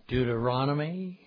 Deuteronomy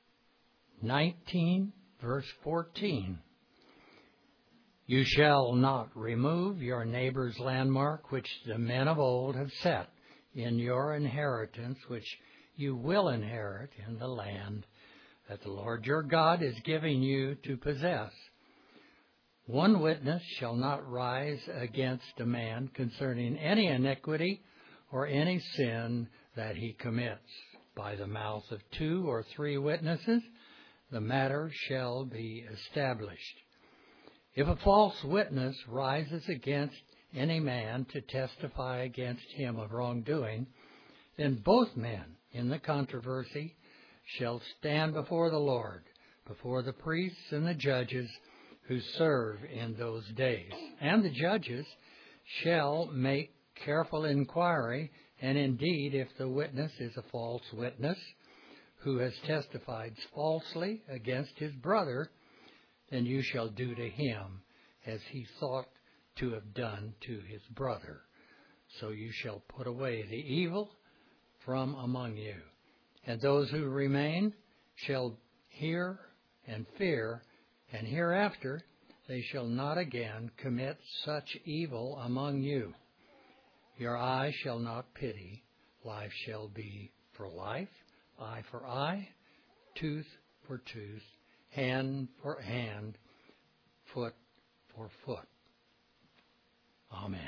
19, verse 14. You shall not remove your neighbor's landmark, which the men of old have set in your inheritance, which you will inherit in the land that the Lord your God is giving you to possess. One witness shall not rise against a man concerning any iniquity or any sin that he commits. By the mouth of 2 or 3 witnesses, the matter shall be established. If a false witness rises against any man to testify against him of wrongdoing, then both men in the controversy shall stand before the Lord, before the priests and the judges who serve in those days. And the judges shall make careful inquiry, and indeed, if the witness is a false witness who has testified falsely against his brother, then you shall do to him as he thought to have done to his brother. So you shall put away the evil from among you. And those who remain shall hear and fear, and hereafter they shall not again commit such evil among you. Your eye shall not pity, life shall be for life, eye for eye, tooth for tooth, hand for hand, foot for foot. Amen.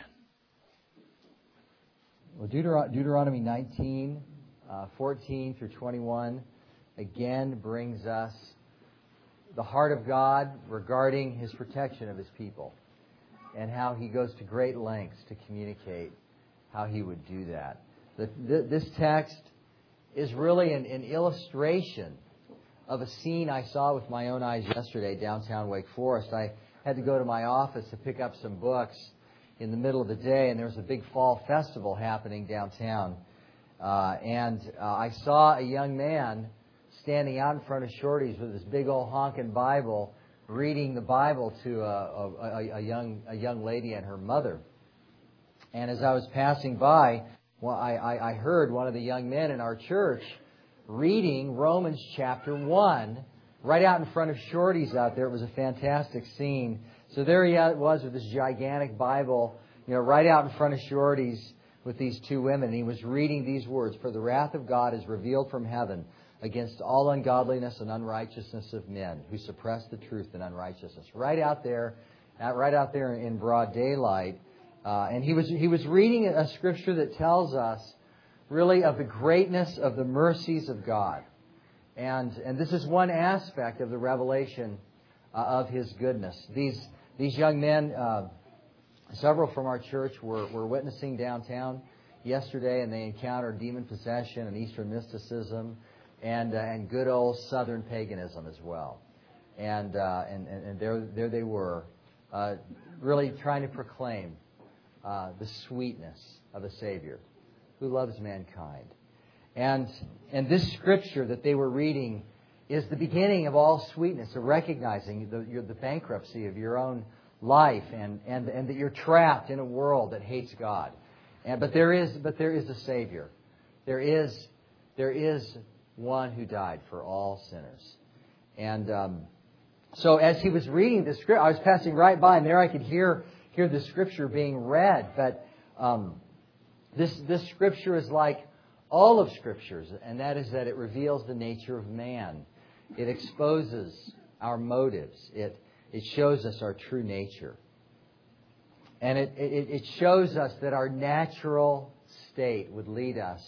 Well, Deuteronomy 19, 14 through 21, again brings us the heart of God regarding His protection of His people and how He goes to great lengths to communicate how He would do that. This text is really an illustration of a scene I saw with my own eyes yesterday downtown Wake Forest. I had to go to my office to pick up some books in the middle of the day, and there was a big fall festival happening downtown. I saw a young man standing out in front of Shorty's with this big old honking Bible, reading the Bible to a young lady and her mother. And as I was passing by, I heard one of the young men in our church reading Romans chapter 1 right out in front of Shorty's out there. It was a fantastic scene. So there he was with this gigantic Bible, right out in front of Shorty's with these 2 women. And he was reading these words, "For the wrath of God is revealed from heaven against all ungodliness and unrighteousness of men who suppress the truth in unrighteousness." Right out there in broad daylight. And he was reading a scripture that tells us really of the greatness of the mercies of God. And this is one aspect of the revelation of His goodness. These young men, several from our church, were witnessing downtown yesterday, and they encountered demon possession and Eastern mysticism and good old Southern paganism as well. And there they were, really trying to proclaim the sweetness of a Savior who loves mankind. And this scripture that they were reading is the beginning of all sweetness, of recognizing the bankruptcy of your own life and that you're trapped in a world that hates God. But there is a Savior. There is one who died for all sinners. And so as he was reading the scripture, I was passing right by, and there I could hear the scripture being read. But this scripture is like all of scriptures, and that is that it reveals the nature of man. It exposes our motives. It shows us our true nature. And it shows us that our natural state would lead us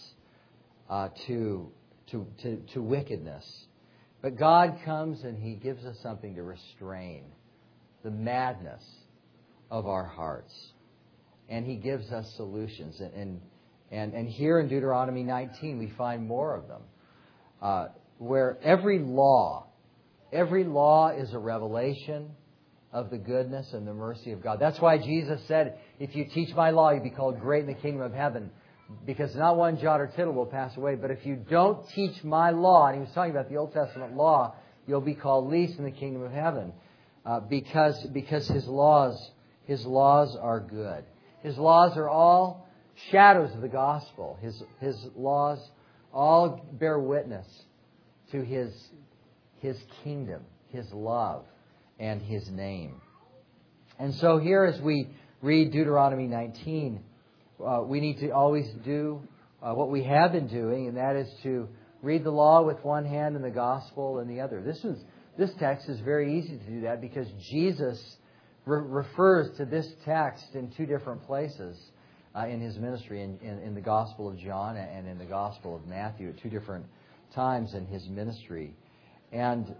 to wickedness. But God comes and He gives us something to restrain the madness of our hearts. And He gives us solutions. And here in Deuteronomy 19 we find more of them. Where every law is a revelation of the goodness and the mercy of God. That's why Jesus said, if you teach my law, you'll be called great in the kingdom of heaven. Because not one jot or tittle will pass away. But if you don't teach my law, and he was talking about the Old Testament law, you'll be called least in the kingdom of heaven. Because His laws are good. His laws are all shadows of the gospel. His laws all bear witness to His kingdom, His love, and His name. And so here as we read Deuteronomy 19, we need to always do what we have been doing, and that is to read the law with one hand and the gospel in the other. This text is very easy to do that because Jesus refers to this text in two different places in His ministry, in the Gospel of John and in the Gospel of Matthew at two different times in His ministry. And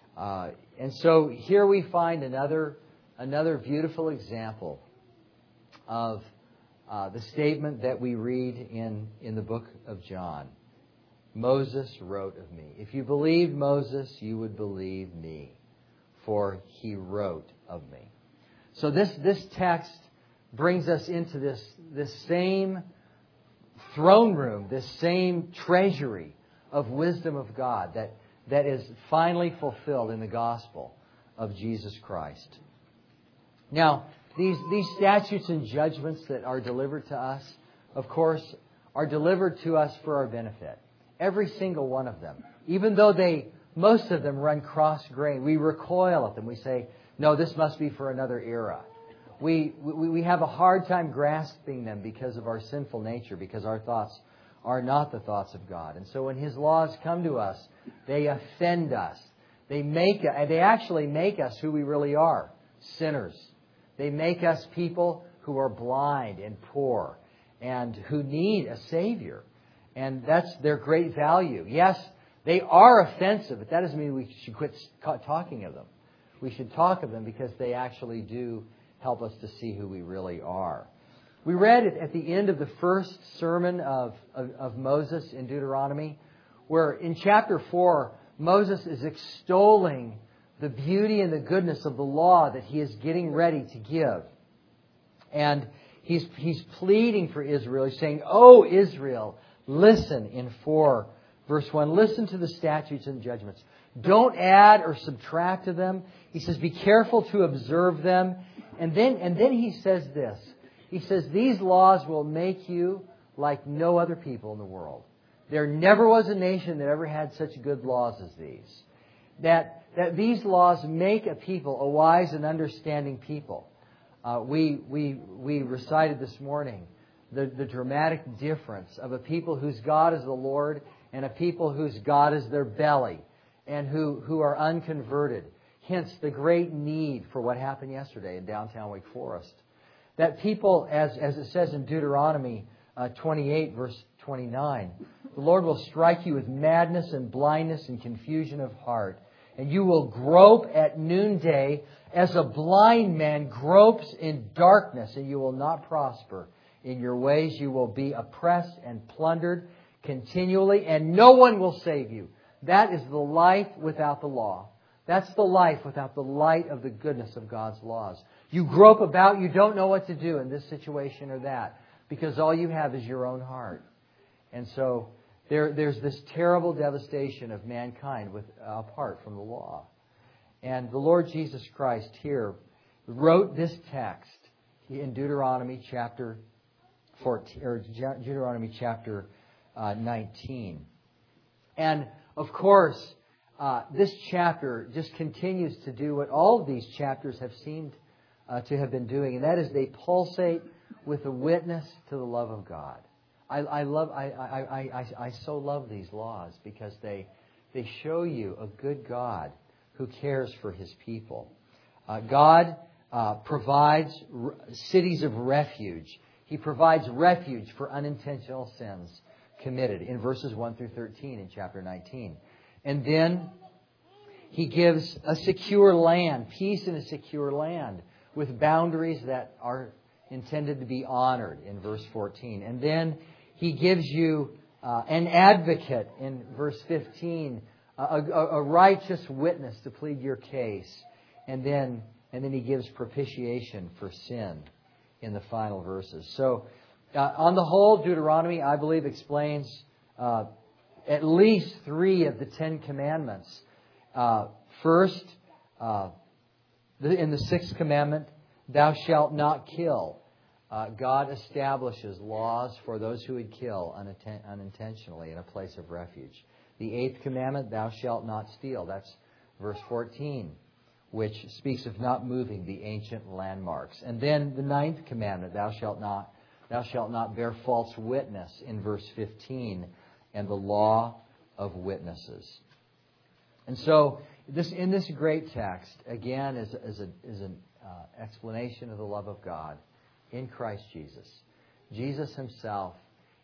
so here we find another beautiful example of the statement that we read in the book of John. Moses wrote of me. If you believed Moses, you would believe me, for he wrote of me. So this text brings us into this same throne room, this same treasury of wisdom of God that is finally fulfilled in the gospel of Jesus Christ. Now, these statutes and judgments that are delivered to us, of course, are delivered to us for our benefit. Every single one of them. Even though most of them run cross-grain, we recoil at them. We say, no, this must be for another era. We have a hard time grasping them because of our sinful nature, because our thoughts are not the thoughts of God. And so when His laws come to us, they offend us. They actually make us who we really are, sinners. They make us people who are blind and poor and who need a Savior. And that's their great value. Yes, they are offensive, but that doesn't mean we should quit talking of them. We should talk of them because they actually do help us to see who we really are. We read it at the end of the first sermon of Moses in Deuteronomy, where in chapter 4, Moses is extolling the beauty and the goodness of the law that he is getting ready to give. And he's pleading for Israel. He's saying, "Oh, Israel, listen," in 4, verse 1. Listen to the statutes and judgments. Don't add or subtract to them. He says, be careful to observe them. And then he says this. He says, these laws will make you like no other people in the world. There never was a nation that ever had such good laws as these. That these laws make a people a wise and understanding people. We recited this morning the dramatic difference of a people whose God is the Lord and a people whose God is their belly and who are unconverted. Hence the great need for what happened yesterday in downtown Wake Forest. That people, as it says in Deuteronomy 28, verse 29, the Lord will strike you with madness and blindness and confusion of heart. And you will grope at noonday as a blind man gropes in darkness, and you will not prosper. In your ways you will be oppressed and plundered continually, and no one will save you. That is the life without the law. That's the life without the light of the goodness of God's laws. You grope about, you don't know what to do in this situation or that, because all you have is your own heart. And so there's this terrible devastation of mankind apart from the law. And the Lord Jesus Christ here wrote this text in Deuteronomy chapter 14, or Deuteronomy chapter 19. And of course, this chapter just continues to do what all of these chapters have seemed to have been doing, and that is they pulsate with a witness to the love of God. I so love these laws because they show you a good God who cares for His people. God provides cities of refuge. He provides refuge for unintentional sins committed in verses 1 through 13 in chapter 19. And then He gives a secure land, peace in a secure land, with boundaries that are intended to be honored in verse 14. And then He gives you an advocate in verse 15, a righteous witness to plead your case. And then He gives propitiation for sin in the final verses. So on the whole, Deuteronomy, I believe, explains at least 3 of the 10 commandments. First, in the 6th commandment, thou shalt not kill. God establishes laws for those who would kill unintentionally in a place of refuge. The 8th commandment, thou shalt not steal. That's verse 14, which speaks of not moving the ancient landmarks. And then the 9th commandment, thou shalt not bear false witness in verse 15, and the law of witnesses. And so, in this great text, again, is an explanation of the love of God in Christ Jesus. Jesus himself,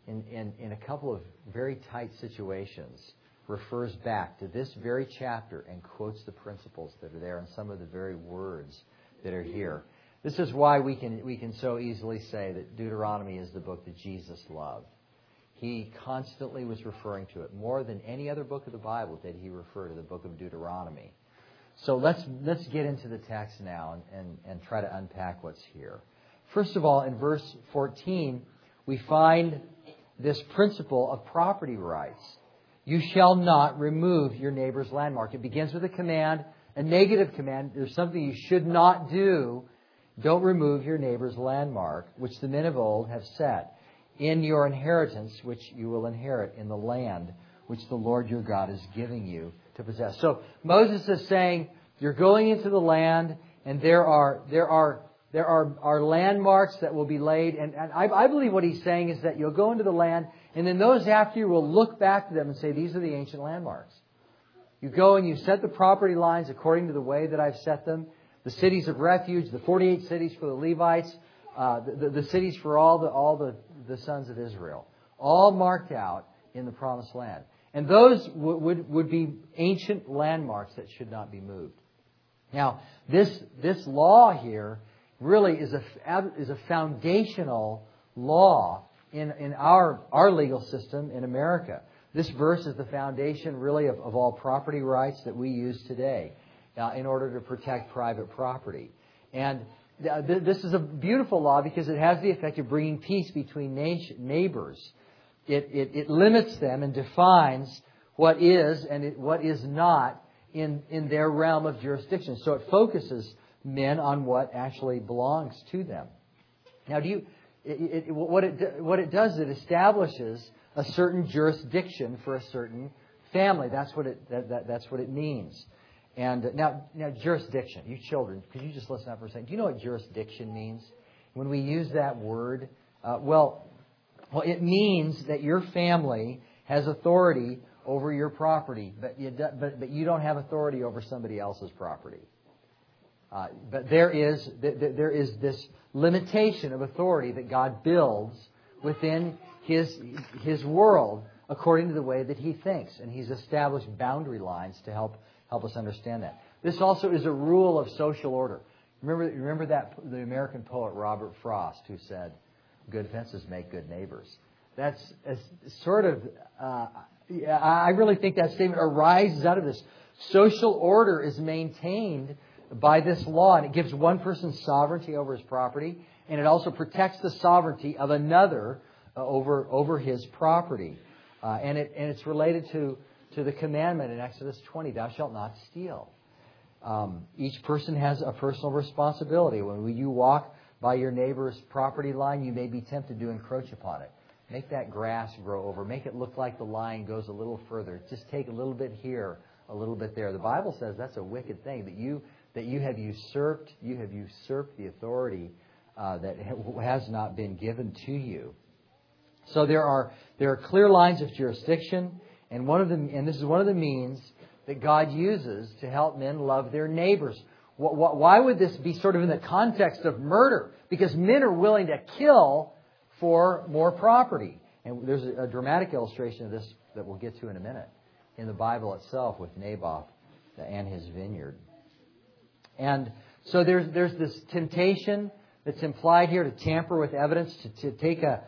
in a couple of very tight situations, refers back to this very chapter and quotes the principles that are there and some of the very words that are here. This is why we can so easily say that Deuteronomy is the book that Jesus loved. He constantly was referring to it. More than any other book of the Bible did he refer to the book of Deuteronomy. So let's get into the text now and try to unpack what's here. First of all, in verse 14, we find this principle of property rights. You shall not remove your neighbor's landmark. It begins with a command, a negative command. There's something you should not do. Don't remove your neighbor's landmark, which the men of old have set in your inheritance, which you will inherit in the land which the Lord your God is giving you to possess. So Moses is saying, you're going into the land, and there are landmarks that will be laid. And I believe what he's saying is that you'll go into the land, and then those after you will look back to them and say, these are the ancient landmarks. You go and you set the property lines according to the way that I've set them. The cities of refuge, the 48 cities for the Levites, the cities for all the sons of Israel, all marked out in the Promised Land. And those would be ancient landmarks that should not be moved. Now, this law here really is a foundational law in our legal system in America. This verse is the foundation really of all property rights that we use today in order to protect private property. And this is a beautiful law because it has the effect of bringing peace between neighbors. It limits them and defines what is and what is not in their realm of jurisdiction. So it focuses men on what actually belongs to them. Now, what it does, it establishes a certain jurisdiction for a certain family. That's what it means. And now jurisdiction. You children, could you just listen up for a second? Do you know what jurisdiction means? When we use that word, well, it means that your family has authority over your property, but you don't have authority over somebody else's property. But there is this limitation of authority that God builds within His world according to the way that He thinks, and He's established boundary lines to help us understand that. This also is a rule of social order. Remember that the American poet Robert Frost, who said, "Good fences make good neighbors." That's sort of. I really think that statement arises out of this. Social order is maintained by this law, and it gives one person sovereignty over his property, and it also protects the sovereignty of another over his property. And it's related to the commandment in Exodus 20, thou shalt not steal. Each person has a personal responsibility. When you walk by your neighbor's property line, you may be tempted to encroach upon it. Make that grass grow over. Make it look like the line goes a little further. Just take a little bit here, a little bit there. The Bible says that's a wicked thing, that you have usurped the authority that has not been given to you. So there are clear lines of jurisdiction, and this is one of the means that God uses to help men love their neighbors. Why would this be sort of in the context of murder? Because men are willing to kill for more property. And there's a dramatic illustration of this that we'll get to in a minute in the Bible itself with Naboth and his vineyard. And so there's this temptation that's implied here to tamper with evidence, to take a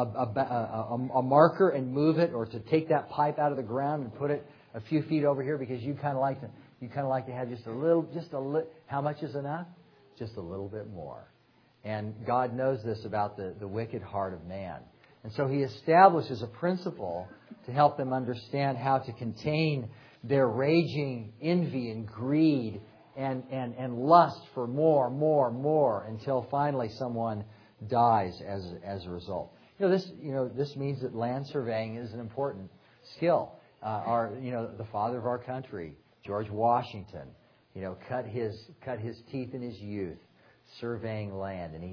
marker and move it, or to take that pipe out of the ground and put it a few feet over here because you kind of like to have just a little. How much is enough? Just a little bit more. And God knows this about the wicked heart of man. And so He establishes a principle to help them understand how to contain their raging envy and greed and lust for more, until finally someone dies as a result. This means that land surveying is an important skill. The father of our country, George Washington, cut his teeth in his youth surveying land, and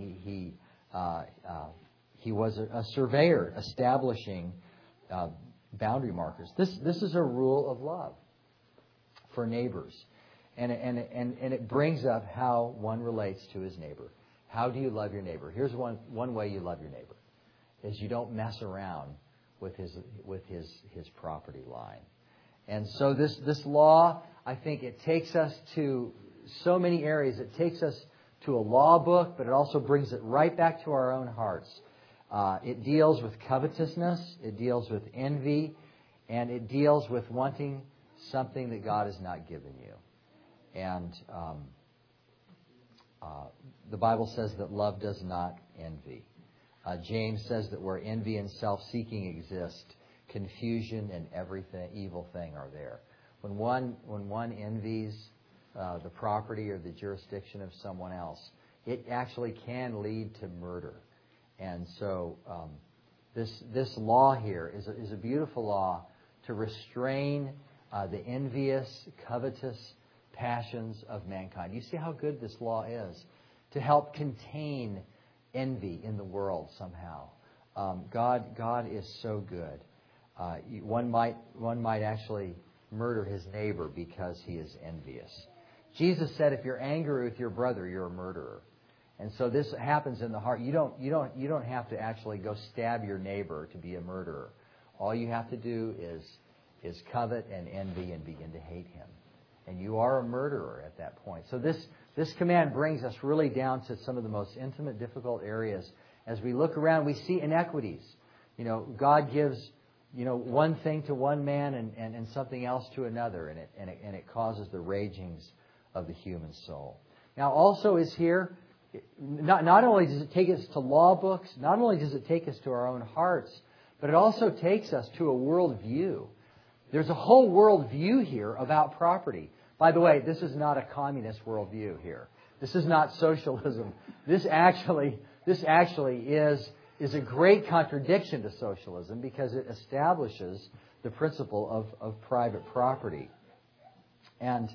he was a surveyor establishing boundary markers. This is a rule of love for neighbors, and it brings up how one relates to his neighbor. How do you love your neighbor? Here's one way you love your neighbor, is you don't mess around with his property line. And so this law, I think it takes us to so many areas. It takes us to a law book, but it also brings it right back to our own hearts. It deals with covetousness, it deals with envy, and it deals with wanting something that God has not given you. And the Bible says that love does not envy. James says that where envy and self-seeking exist, confusion and every evil thing are there. When one envies the property or the jurisdiction of someone else, it actually can lead to murder. And so this law here is a beautiful law to restrain the envious, covetous passions of mankind. You see how good this law is to help contain envy in the world somehow. God is so good. One might actually murder his neighbor because he is envious. Jesus said, if you're angry with your brother, you're a murderer. And so this happens in the heart. You don't have to actually go stab your neighbor to be a murderer. All you have to do is covet and envy and begin to hate him. And you are a murderer at that point. So this command brings us really down to some of the most intimate, difficult areas. As we look around, we see inequities. God gives one thing to one man and something else to another, and it causes the ragings of the human soul. Now, also is here, not only does it take us to law books, not only does it take us to our own hearts, but it also takes us to a worldview. There's a whole worldview here about property. By the way, this is not a communist worldview here. This is not socialism. This actually is a great contradiction to socialism because it establishes the principle of private property. And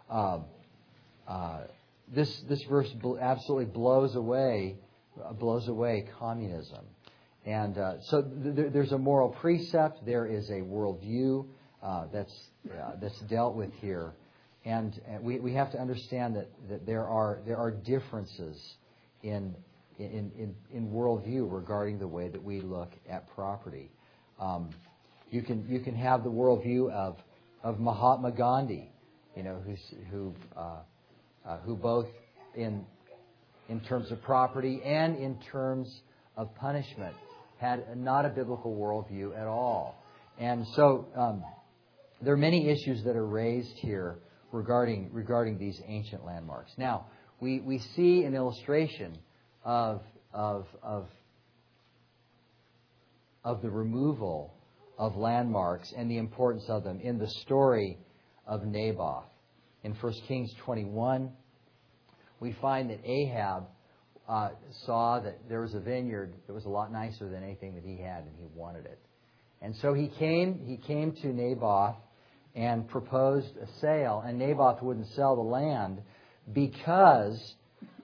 this verse absolutely blows away communism. And so there's a moral precept. There is a worldview that's dealt with here, and we have to understand that there are differences in worldview regarding the way that we look at property. You can have the worldview of Mahatma Gandhi, who both in terms of property and in terms of punishment had not a biblical worldview at all. And so there are many issues that are raised here regarding these ancient landmarks. Now, we see an illustration of the removal of landmarks and the importance of them in the story of Naboth. In 1 Kings 21, we find that Ahab saw that there was a vineyard that was a lot nicer than anything that he had, and he wanted it. And so he came to Naboth and proposed a sale, and Naboth wouldn't sell the land because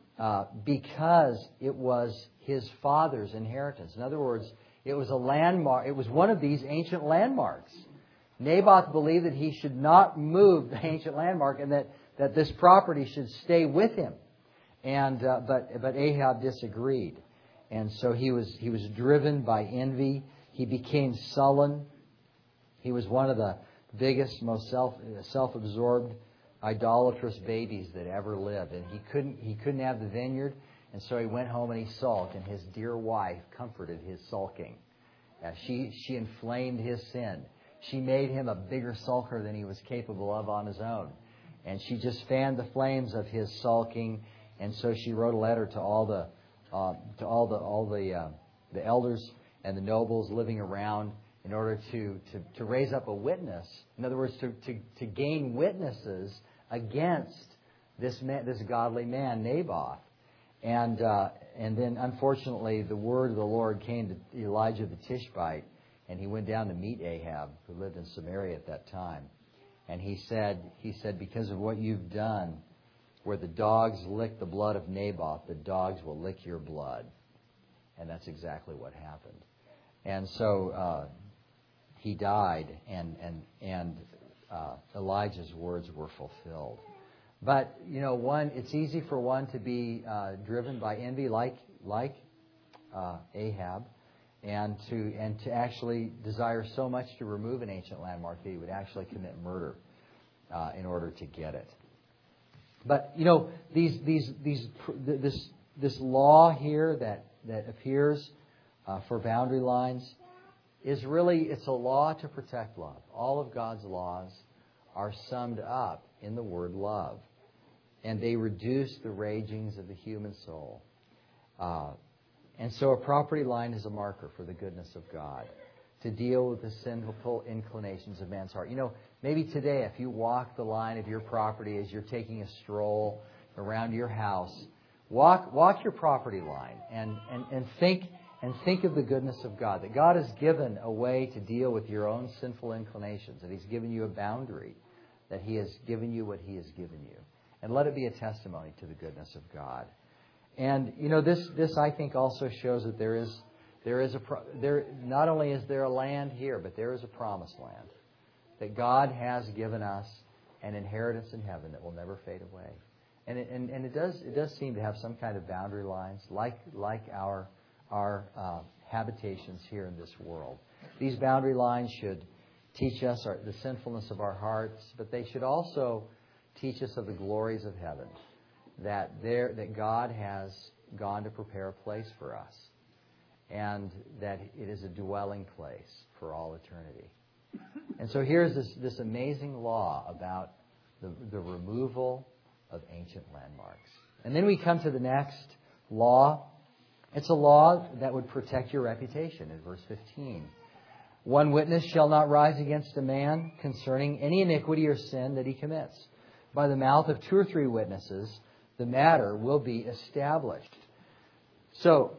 it was his father's inheritance. In other words, it was a landmark. It was one of these ancient landmarks. Naboth believed that he should not move the ancient landmark, and that this property should stay with him. And but Ahab disagreed, and so he was driven by envy. He became sullen. He was one of the biggest, most self-absorbed, idolatrous babies that ever lived, and he couldn't have the vineyard, and so he went home and he sulked, and his dear wife comforted his sulking. She inflamed his sin. She made him a bigger sulker than he was capable of on his own, and she just fanned the flames of his sulking. And so she wrote a letter to all the elders and the nobles living around in order to raise up a witness. In other words, to gain witnesses against this godly man, Naboth. And then, unfortunately, the word of the Lord came to Elijah the Tishbite, and he went down to meet Ahab, who lived in Samaria at that time. And he said, because of what you've done, where the dogs lick the blood of Naboth, the dogs will lick your blood. And that's exactly what happened. And so he died, and Elijah's words were fulfilled. But, it's easy for one to be driven by envy like Ahab, and to actually desire so much to remove an ancient landmark that he would actually commit murder in order to get it. But, this law here that appears for boundary lines is really, it's a law to protect love. All of God's laws are summed up in the word love. And they reduce the ragings of the human soul. And so a property line is a marker for the goodness of God to deal with the sinful inclinations of man's heart. Maybe today, if you walk the line of your property as you're taking a stroll around your house, walk your property line and think of the goodness of God. That God has given a way to deal with your own sinful inclinations. That He's given you a boundary. That He has given you what He has given you. And let it be a testimony to the goodness of God. And this I think also shows that there is not only is there a land here, but there is a promised land that God has given us, an inheritance in heaven that will never fade away. And it does seem to have some kind of boundary lines, like our habitations here in this world. These boundary lines should teach us the sinfulness of our hearts, but they should also teach us of the glories of heaven, that God has gone to prepare a place for us, and that it is a dwelling place for all eternity. And so here's this amazing law about the removal of ancient landmarks. And then we come to the next law. It's a law that would protect your reputation in verse 15. One witness shall not rise against a man concerning any iniquity or sin that he commits. By the mouth of 2 or 3 witnesses, the matter will be established. So,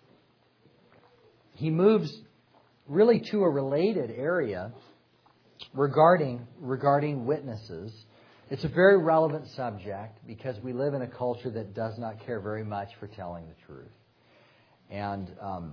he moves really to a related area regarding witnesses. It's a very relevant subject because we live in a culture that does not care very much for telling the truth. And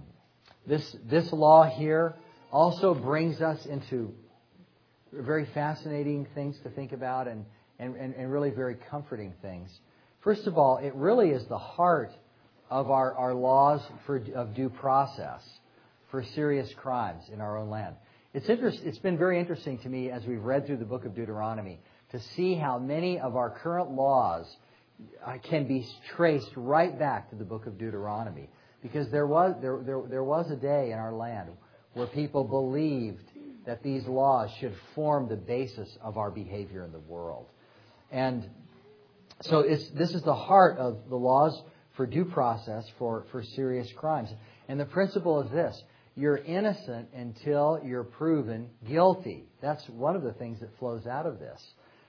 this law here also brings us into very fascinating things to think about and really very comforting things. First of all, it really is the heart of our laws of due process for serious crimes in our own land. It's been very interesting to me as we've read through the book of Deuteronomy to see how many of our current laws can be traced right back to the book of Deuteronomy. Because there was a day in our land where people believed that these laws should form the basis of our behavior in the world. And so this is the heart of the laws for due process for serious crimes. And the principle is this: you're innocent until you're proven guilty. That's one of the things that flows out of this.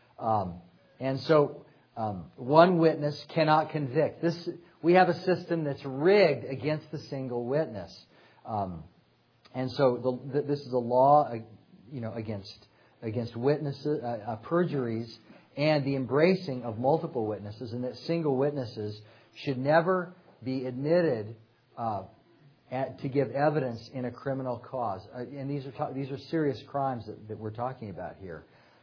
And so one witness cannot convict. We have a system that's rigged against the single witness. And so this is a law, against witnesses, perjuries, and the embracing of multiple witnesses, and that single witnesses should never be admitted to give evidence in a criminal cause. And these are serious crimes that we're talking about here.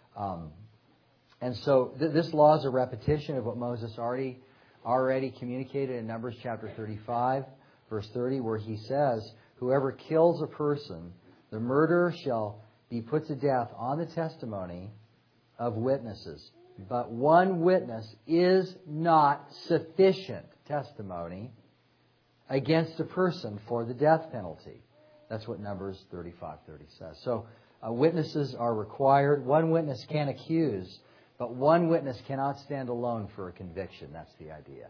And so this law is a repetition of what Moses already communicated in Numbers chapter 35, verse 30, where he says, "Whoever kills a person, the murderer shall be put to death on the testimony of witnesses. But one witness is not sufficient testimony against a person for the death penalty." That's what Numbers 35:30 says. So witnesses are required. One witness can accuse, but one witness cannot stand alone for a conviction. That's the idea.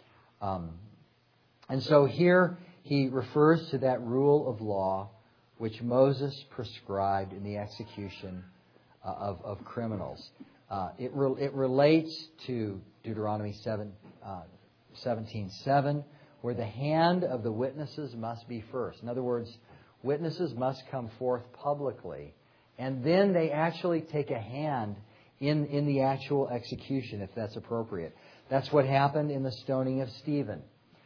And so here he refers to that rule of law which Moses prescribed in the execution of criminals. It relates to Deuteronomy 17:7, where the hand of the witnesses must be first. In other words, witnesses must come forth publicly, and then they actually take a hand in the actual execution, if that's appropriate. That's what happened in the stoning of Stephen.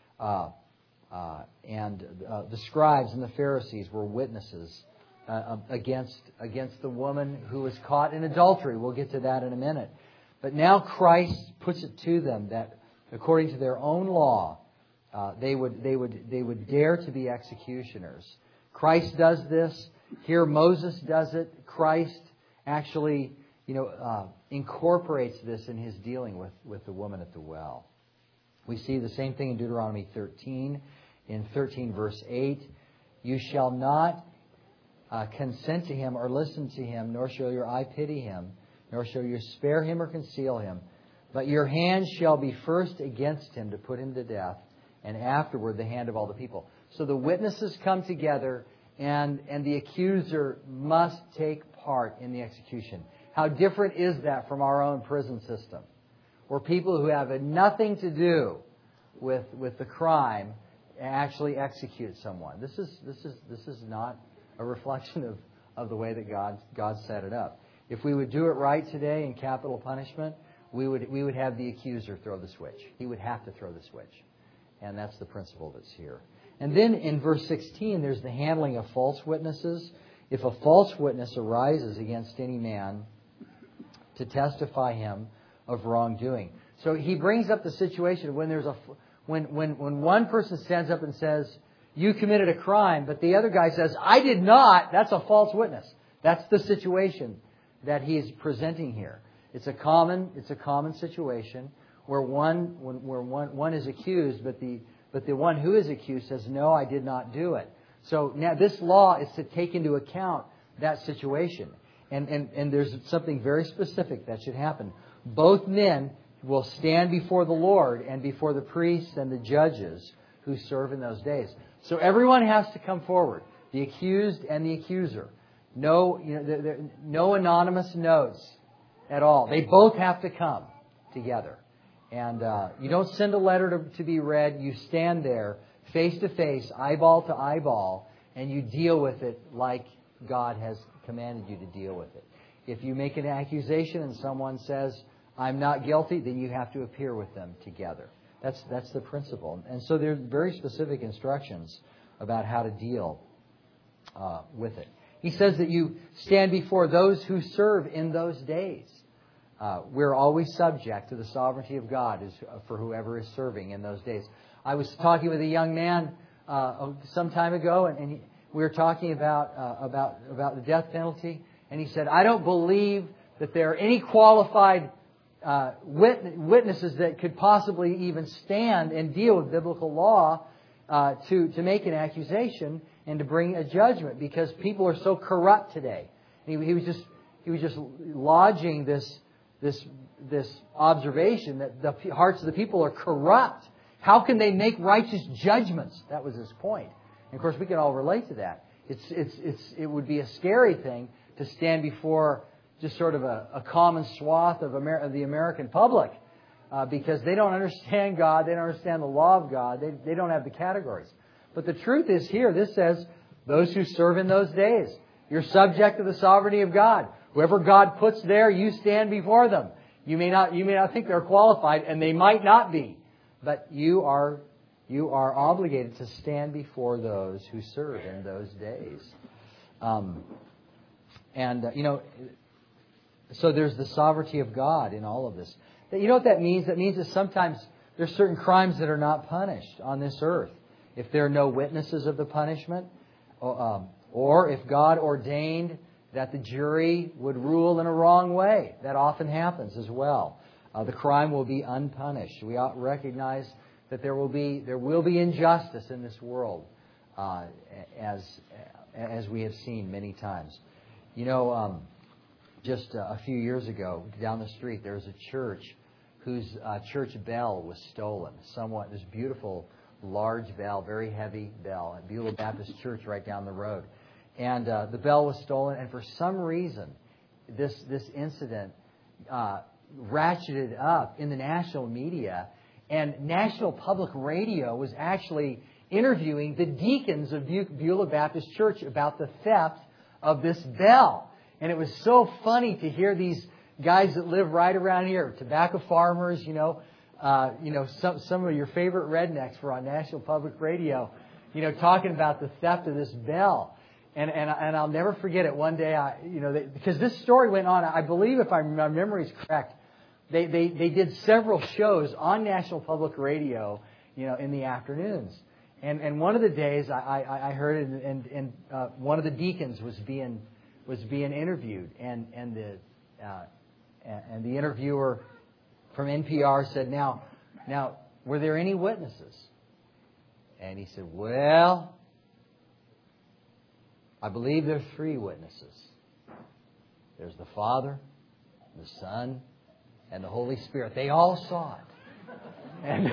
And the scribes and the Pharisees were witnesses against the woman who was caught in adultery. We'll get to that in a minute. But now Christ puts it to them that according to their own law, they would dare to be executioners. Christ does this. Here Moses does it. Christ actually, incorporates this in his dealing with the woman at the well. We see the same thing in Deuteronomy 13. In 13 verse 8, you shall not consent to him or listen to him, nor shall your eye pity him, nor shall you spare him or conceal him. But your hand shall be first against him to put him to death, and afterward the hand of all the people. So the witnesses come together, and the accuser must take part in the execution. How different is that from our own prison system, where people who have nothing to do with the crime actually execute someone? This is not a reflection of the way that God set it up. If we would do it right today in capital punishment, we would have the accuser throw the switch. He would have to throw the switch. And that's the principle that's here. And then in verse 16, there's the handling of false witnesses. If a false witness arises against any man to testify him of wrongdoing. So he brings up the situation when there's when one person stands up and says, you committed a crime, but the other guy says, I did not. That's a false witness. That's the situation that he's presenting here. It's a common situation where one is accused, but the one who is accused says, no, I did not do it. So now this law is to take into account that situation. And there's something very specific that should happen. Both men will stand before the Lord and before the priests and the judges who serve in those days. So everyone has to come forward, the accused and the accuser. No anonymous notes at all. They both have to come together. And you don't send a letter to be read. You stand there face to face, eyeball to eyeball, and you deal with it like God has commanded you to deal with it. If you make an accusation and someone says, I'm not guilty, then you have to appear with them together. That's the principle. And so there are very specific instructions about how to deal with it. He says that you stand before those who serve in those days. We're always subject to the sovereignty of God for whoever is serving in those days. I was talking with a young man some time ago, and we were talking about the death penalty, and he said, I don't believe that there are any qualified witnesses that could possibly even stand and deal with biblical law to make an accusation and to bring a judgment, because people are so corrupt today. And he was just lodging this observation that the hearts of the people are corrupt. How can they make righteous judgments? That was his point. And of course, we can all relate to that. It would be a scary thing to stand before just sort of a common swath of the American public because they don't understand God, they don't understand the law of God, they don't have the categories. But the truth is here, this says, those who serve in those days. You're subject to the sovereignty of God. Whoever God puts there, you stand before them. You may not think they're qualified, and they might not be. But you are obligated to stand before those who serve in those days. So there's the sovereignty of God in all of this. You know what that means? That means that sometimes there's certain crimes that are not punished on this earth. If there are no witnesses of the punishment, or if God ordained that the jury would rule in a wrong way. That often happens as well. The crime will be unpunished. We ought to recognize that there will be injustice in this world, as we have seen many times. Just a few years ago, down the street, there was a church whose church bell was stolen. This beautiful, large bell, very heavy bell, at Beulah Baptist Church right down the road. And the bell was stolen, and for some reason, this incident ratcheted up in the national media, And National Public Radio was actually interviewing the deacons of Beulah Baptist Church about the theft of this bell. And it was so funny to hear these guys that live right around here, tobacco farmers, some of your favorite rednecks were on National Public Radio, talking about the theft of this bell. And I'll never forget it. One day, because this story went on, I believe if my memory is correct, they did several shows on National Public Radio, in the afternoons. And one of the days I heard it, and one of the deacons was being interviewed, and the interviewer from NPR said, "Now, were there any witnesses?" And he said, "Well, I believe there's 3 witnesses. There's the Father, the Son, and the Holy Spirit. They all saw it." And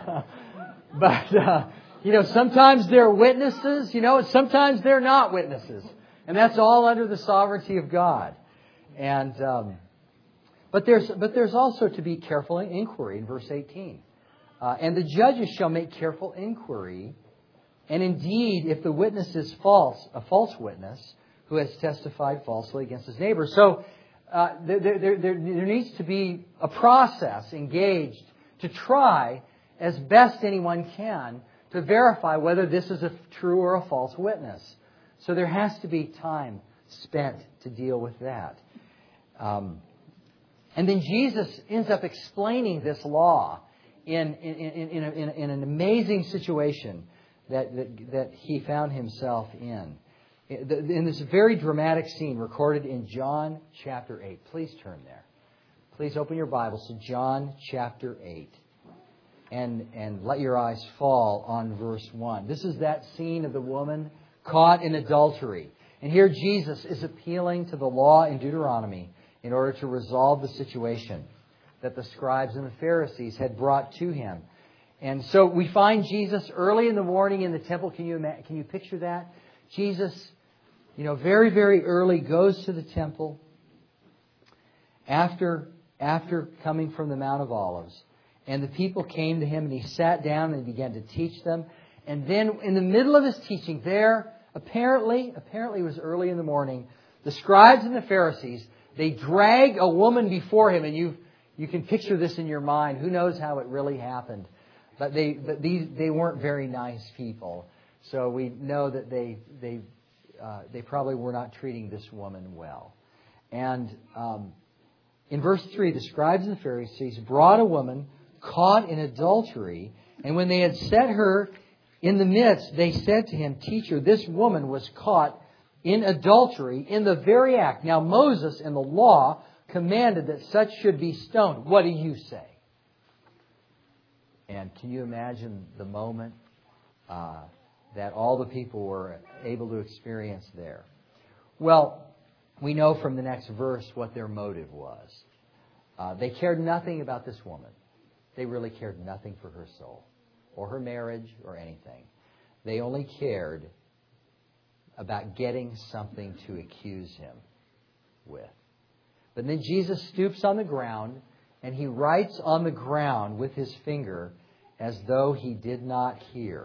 but sometimes they're witnesses, sometimes they're not witnesses, and that's all under the sovereignty of God. And but there's also to be careful in inquiry in verse 18. And the judges shall make careful inquiry, and indeed, if the witness is false, a false witness who has testified falsely against his neighbor. So there needs to be a process engaged to try as best anyone can to verify whether this is a true or a false witness. So there has to be time spent to deal with that. And then Jesus ends up explaining this law in an amazing situation that he found himself in this very dramatic scene recorded in John chapter 8. Please turn there. Please open your Bibles to John chapter 8 and let your eyes fall on verse 1. This is that scene of the woman caught in adultery. And here Jesus is appealing to the law in Deuteronomy in order to resolve the situation that the scribes and the Pharisees had brought to him. And so we find Jesus early in the morning in the temple. Can you picture that? Jesus, very, very early goes to the temple after coming from the Mount of Olives. And the people came to him and he sat down and began to teach them. And then in the middle of his teaching there, apparently it was early in the morning, the scribes and the Pharisees, they drag a woman before him. And you can picture this in your mind. Who knows how it really happened? But they weren't very nice people. So we know that they probably were not treating this woman well. And in verse 3, the scribes and the Pharisees brought a woman caught in adultery. And when they had set her in the midst, they said to him, "Teacher, this woman was caught in adultery in the very act. Now Moses in the law commanded that such should be stoned. What do you say?" And can you imagine the moment that all the people were able to experience there? Well, we know from the next verse what their motive was. They cared nothing about this woman. They really cared nothing for her soul or her marriage or anything. They only cared about getting something to accuse him with. But then Jesus stoops on the ground and he writes on the ground with his finger as though he did not hear.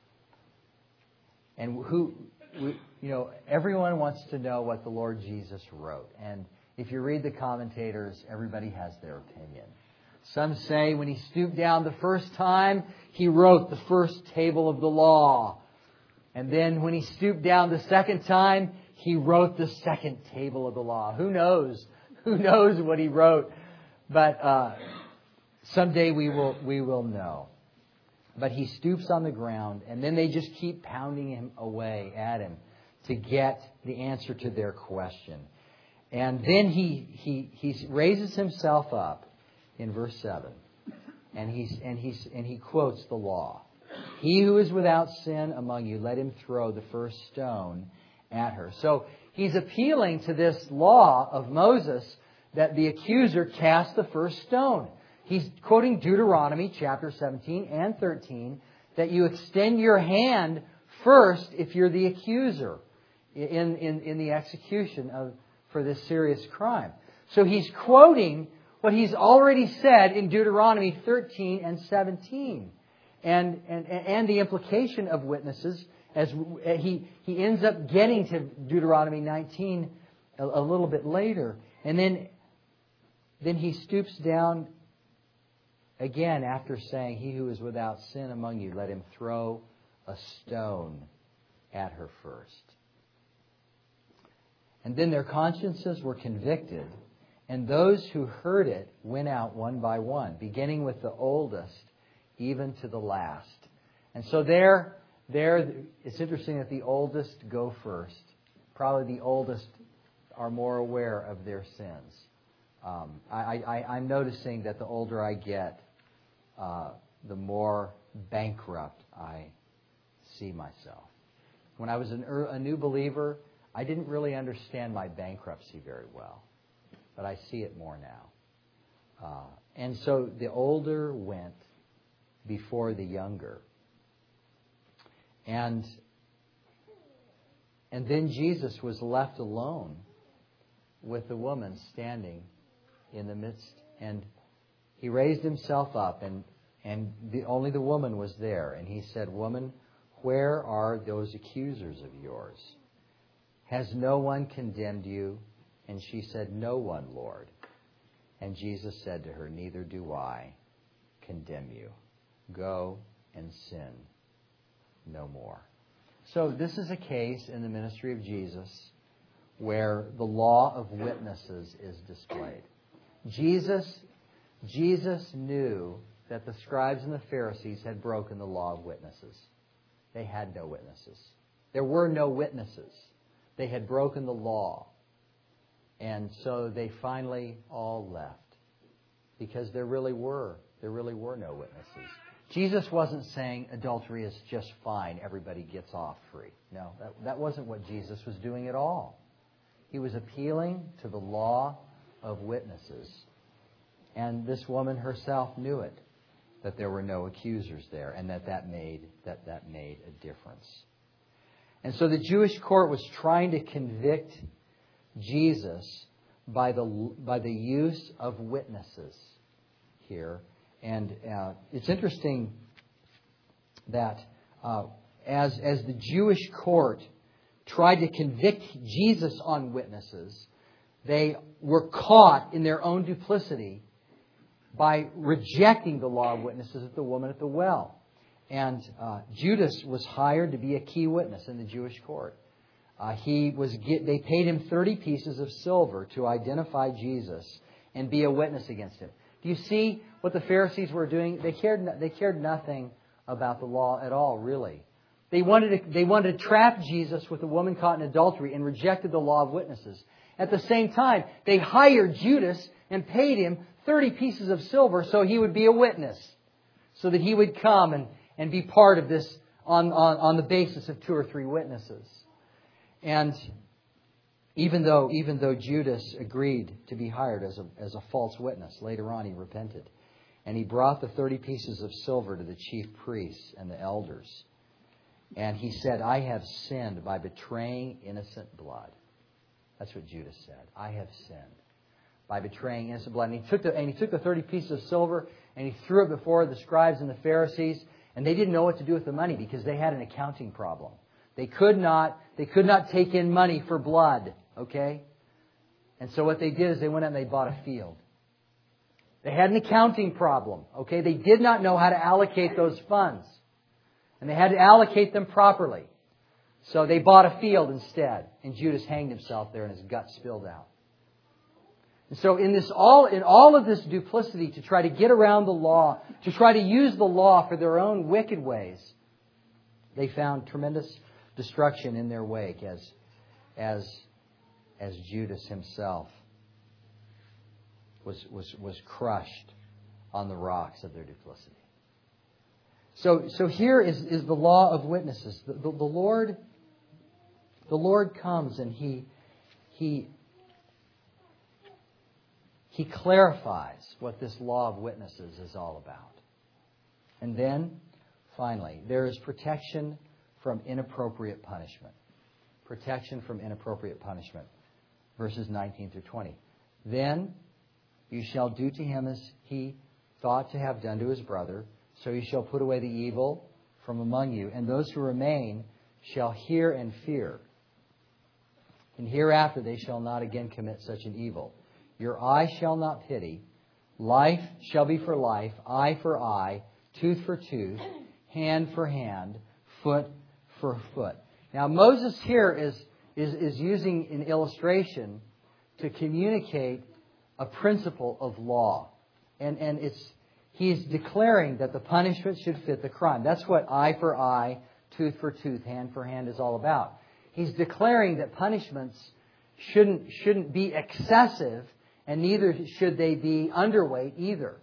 And everyone wants to know what the Lord Jesus wrote. And if you read the commentators, everybody has their opinion. Some say when he stooped down the first time, he wrote the first table of the law. And then when he stooped down the second time, he wrote the second table of the law. Who knows? Who knows what he wrote? But someday we will know. But he stoops on the ground, and then they just keep pounding him away at him to get the answer to their question. And then he raises himself up in verse 7, and he quotes the law. "He who is without sin among you, let him throw the first stone at her." So he's appealing to this law of Moses that the accuser cast the first stone. He's quoting Deuteronomy chapter 17 and 13, that you extend your hand first if you're the accuser in the execution for this serious crime. So he's quoting what He's already said in Deuteronomy 13 and 17. And the implication of witnesses, as he ends up getting to Deuteronomy 19 a little bit later. And then he stoops down again after saying, "He who is without sin among you, let him throw a stone at her first." And then their consciences were convicted, and those who heard it went out one by one, beginning with the oldest, even to the last. And so there, it's interesting that the oldest go first. Probably the oldest are more aware of their sins. I'm noticing that the older I get, the more bankrupt I see myself. When I was a new believer, I didn't really understand my bankruptcy very well, but I see it more now. And so the older went before the younger. And then Jesus was left alone with the woman standing in the midst. And He raised Himself up, and only the woman was there. And He said, "Woman, where are those accusers of yours? Has no one condemned you?" And she said, "No one, Lord." And Jesus said to her, "Neither do I condemn you. Go and sin no more." So this is a case in the ministry of Jesus where the law of witnesses is displayed. Jesus knew that the scribes and the Pharisees had broken the law of witnesses. They had no witnesses. There were no witnesses. They had broken the law. And so they finally all left because there really were no witnesses. Jesus wasn't saying adultery is just fine, everybody gets off free. No, that wasn't what Jesus was doing at all. He was appealing to the law of witnesses. And this woman herself knew it, that there were no accusers there, and that made a difference. And so the Jewish court was trying to convict Jesus by the use of witnesses here. And it's interesting that as the Jewish court tried to convict Jesus on witnesses, they were caught in their own duplicity by rejecting the law of witnesses of the woman at the well. And Judas was hired to be a key witness in the Jewish court. They paid him 30 pieces of silver to identify Jesus and be a witness against him. Do you see what the Pharisees were doing? They cared nothing about the law at all, really. They wanted to trap Jesus with a woman caught in adultery and rejected the law of witnesses. At the same time, they hired Judas and paid him 30 pieces of silver so he would be a witness, so that he would come and be part of this on the basis of 2 or 3 witnesses. And even though Judas agreed to be hired as a false witness, later on he repented. And he brought the 30 pieces of silver to the chief priests and the elders. And he said, "I have sinned by betraying innocent blood." That's what Judas said. "I have sinned by betraying innocent blood." And he took the 30 pieces of silver and he threw it before the scribes and the Pharisees. And they didn't know what to do with the money because they had an accounting problem. They could not take in money for blood. Okay? And so what they did is they went out and they bought a field. They had an accounting problem. Okay? They did not know how to allocate those funds. And they had to allocate them properly. So they bought a field instead. And Judas hanged himself there and his gut spilled out. And so in all of this duplicity to try to get around the law, to try to use the law for their own wicked ways, they found tremendous destruction in their wake as Judas himself was crushed on the rocks of their duplicity. So here is the law of witnesses. The Lord comes and He clarifies what this law of witnesses is all about. And then, finally, there is protection from inappropriate punishment. Protection from inappropriate punishment. Verses 19 through 20. Then, You shall do to him as he thought to have done to his brother. So you shall put away the evil from among you, and those who remain shall hear and fear. And hereafter they shall not again commit such an evil. Your eye shall not pity. Life shall be for life, eye for eye, tooth for tooth, hand for hand, foot for foot. Now Moses here is using an illustration to communicate a principle of law. And he's declaring that the punishment should fit the crime. That's what eye for eye, tooth for tooth, hand for hand is all about. He's declaring that punishments shouldn't be excessive, and neither should they be underweight either.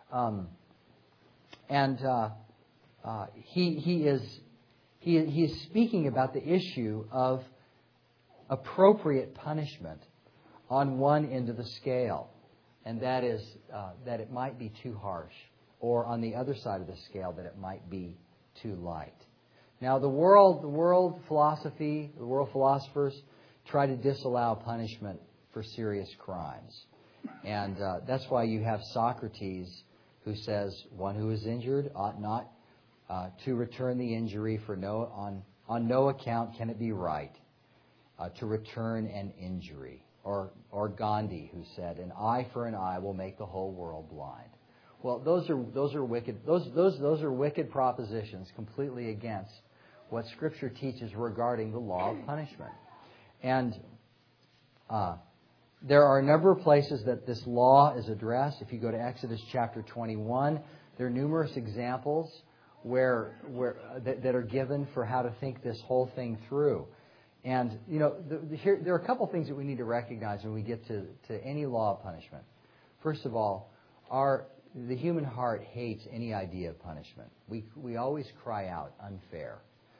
He is speaking about the issue of appropriate punishment on one end of the scale, and that is that it might be too harsh, or on the other side of the scale that it might be too light. Now, the world philosophy, the world philosophers try to disallow punishment for serious crimes. And that's why you have Socrates, who says one who is injured ought not to return the injury, for on no account can it be right to return an injury. Or Gandhi, who said, an eye for an eye will make the whole world blind. Well, those are wicked. Those are wicked propositions, completely against what Scripture teaches regarding the law of punishment. And there are a number of places that this law is addressed. If you go to Exodus chapter 21, there are numerous examples that are given for how to think this whole thing through. And, there are a couple things that we need to recognize when we get to any law of punishment. First of all, the human heart hates any idea of punishment. We always cry out unfair,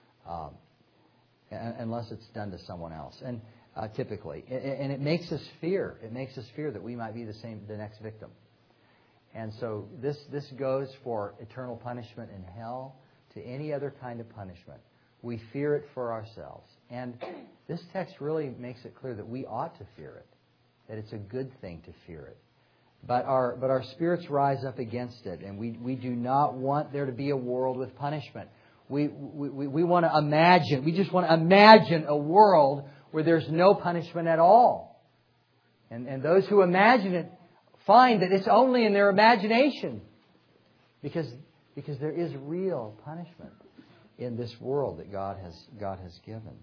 unless it's done to someone else, and typically. And it makes us fear. It makes us fear that we might be the next victim. And so this goes for eternal punishment in hell to any other kind of punishment. We fear it for ourselves. And this text really makes it clear that we ought to fear it, that it's a good thing to fear it. But our spirits rise up against it, and we do not want there to be a world with punishment. We want to imagine, we just want to imagine a world where there's no punishment at all. And those who imagine it find that it's only in their imagination, because there is real punishment in this world that God has given.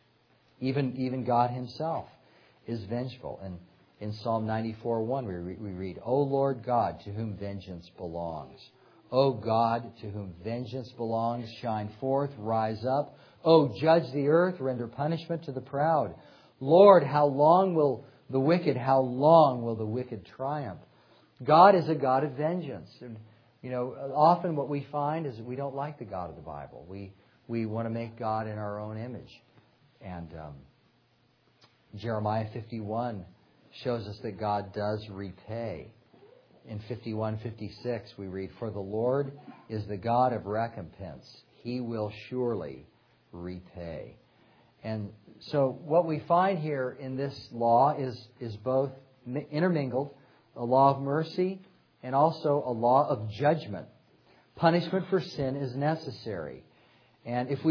Even God Himself is vengeful. And in Psalm 94:1 we read, O Lord God, to whom vengeance belongs. O God, to whom vengeance belongs, shine forth, rise up. O judge the earth, render punishment to the proud. Lord, how long will the wicked triumph? God is a God of vengeance. And often what we find is that we don't like the God of the Bible. We want to make God in our own image. And Jeremiah 51 shows us that God does repay. In 51:56 we read, For the Lord is the God of recompense. He will surely repay. And so what we find here in this law is both intermingled, a law of mercy and also a law of judgment. Punishment for sin is necessary. And if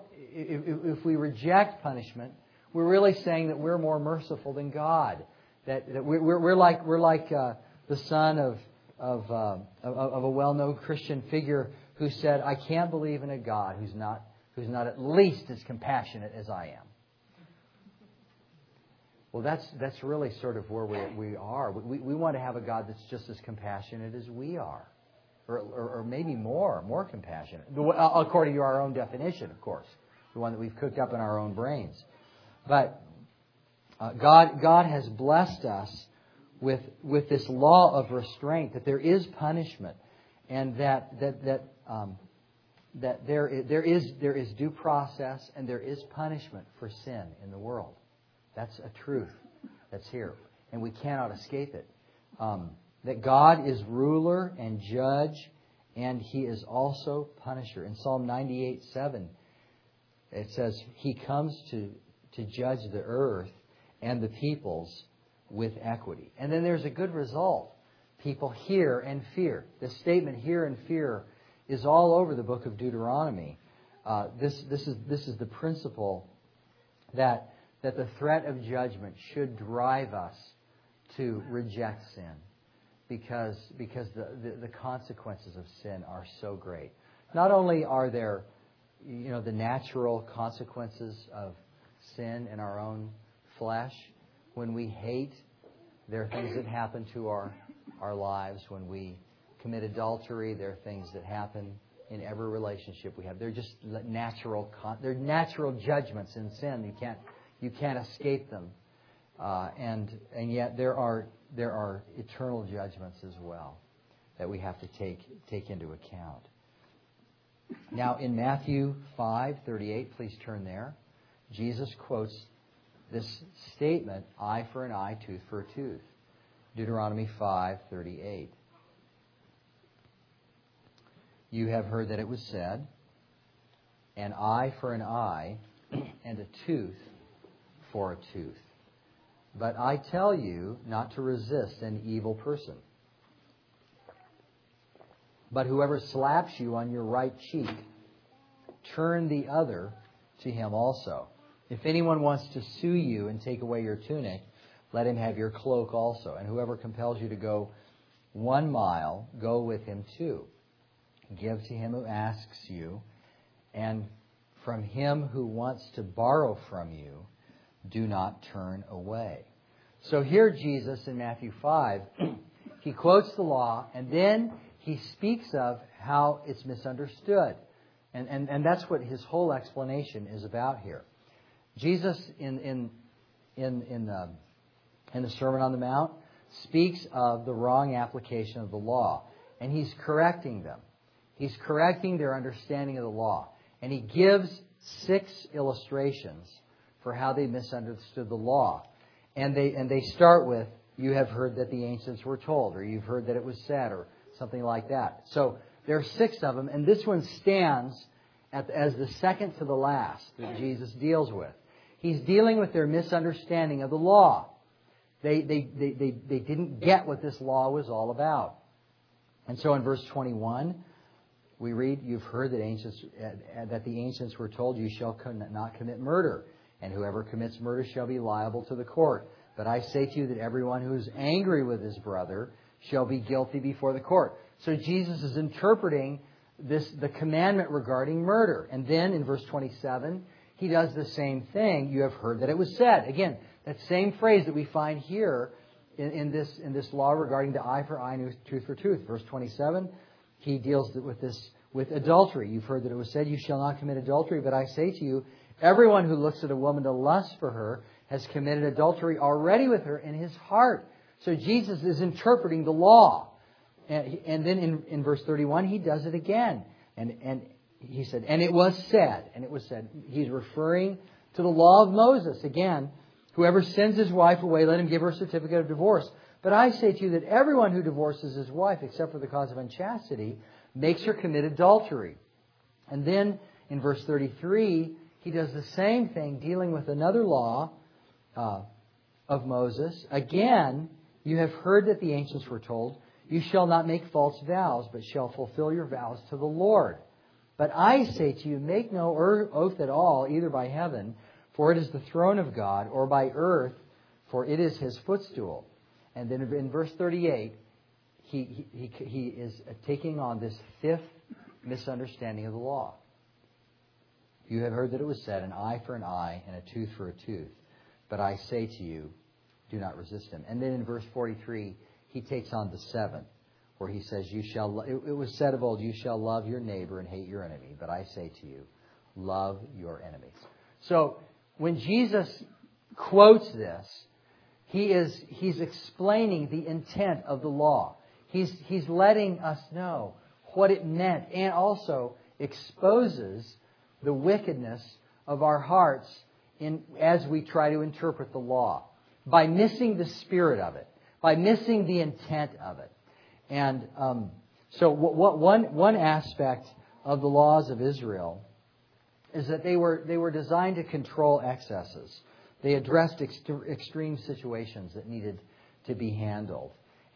we reject punishment, we're really saying that we're more merciful than God. That we're like the son of a well-known Christian figure who said, I can't believe in a God who's not at least as compassionate as I am. Well, that's really sort of where we are. We want to have a God that's just as compassionate as we are. Or maybe more compassionate. According to our own definition, of course. The one that we've cooked up in our own brains. But God has blessed us with this law of restraint, that there is punishment, and that there is due process and there is punishment for sin in the world. That's a truth that's here, and we cannot escape it. That God is ruler and judge, and He is also punisher. In Psalm 98:7, it says, He comes to judge the earth and the peoples with equity. And then there's a good result. people hear and fear. This statement, hear and fear, is all over the book of Deuteronomy. This is the principle that the threat of judgment should drive us to reject sin, because the consequences of sin are so great. Not only are there, the natural consequences of sin in our own flesh. When we hate, there are things that happen to our lives. When we commit adultery, there are things that happen in every relationship we have. They're just natural judgments in sin. You can't escape them. And yet there are eternal judgments as well that we have to take into account. Now in Matthew 5:38, please turn there. Jesus quotes this statement, eye for an eye, tooth for a tooth. Deuteronomy 5:38. You have heard that it was said, an eye for an eye and a tooth for a tooth. But I tell you not to resist an evil person. But whoever slaps you on your right cheek, turn the other to him also. If anyone wants to sue you and take away your tunic, let him have your cloak also. And whoever compels you to go 1 mile, go with him 2. Give to him who asks you, and from him who wants to borrow from you, do not turn away. So here Jesus in Matthew 5, he quotes the law, and then he speaks of how it's misunderstood. And that's what his whole explanation is about here. Jesus in the Sermon on the Mount speaks of the wrong application of the law. And he's correcting them. He's correcting their understanding of the law. And he gives 6 illustrations for how they misunderstood the law. And they start with, you have heard that the ancients were told, or you've heard that it was said, or something like that. So there are 6 of them, and this one stands as the second to the last that Jesus deals with. He's dealing with their misunderstanding of the law. They didn't get what this law was all about. And so in verse 21, we read, you've heard that the ancients were told, you shall not commit murder, and whoever commits murder shall be liable to the court. But I say to you that everyone who is angry with his brother shall be guilty before the court. So Jesus is interpreting the commandment regarding murder. And then in verse 27, he does the same thing. You have heard that it was said. Again, that same phrase that we find here in this law regarding the eye for eye and tooth for tooth. Verse 27, he deals with adultery. You've heard that it was said, you shall not commit adultery. But I say to you, everyone who looks at a woman to lust for her has committed adultery already with her in his heart. So Jesus is interpreting the law. And then in verse 31, he does it again. And he said, and it was said. And it was said. He's referring to the law of Moses. Again, whoever sends his wife away, let him give her a certificate of divorce. But I say to you that everyone who divorces his wife, except for the cause of unchastity, makes her commit adultery. And then in verse 33, he does the same thing, dealing with another law of Moses. Again, you have heard that the ancients were told, you shall not make false vows, but shall fulfill your vows to the Lord. But I say to you, make no oath at all, either by heaven, for it is the throne of God, or by earth, for it is his footstool. And then in verse 38, he is taking on this 5th misunderstanding of the law. You have heard that it was said, an eye for an eye and a tooth for a tooth. But I say to you, do not resist him. And then in verse 43, he takes on the 7th, where he says, it was said of old, you shall love your neighbor and hate your enemy. But I say to you, love your enemies. So when Jesus quotes this, he's explaining the intent of the law. He's letting us know what it meant, and also exposes the wickedness of our hearts as we try to interpret the law, by missing the spirit of it, by missing the intent of it. And so one aspect of the laws of Israel is that they were designed to control excesses. They addressed extreme situations that needed to be handled.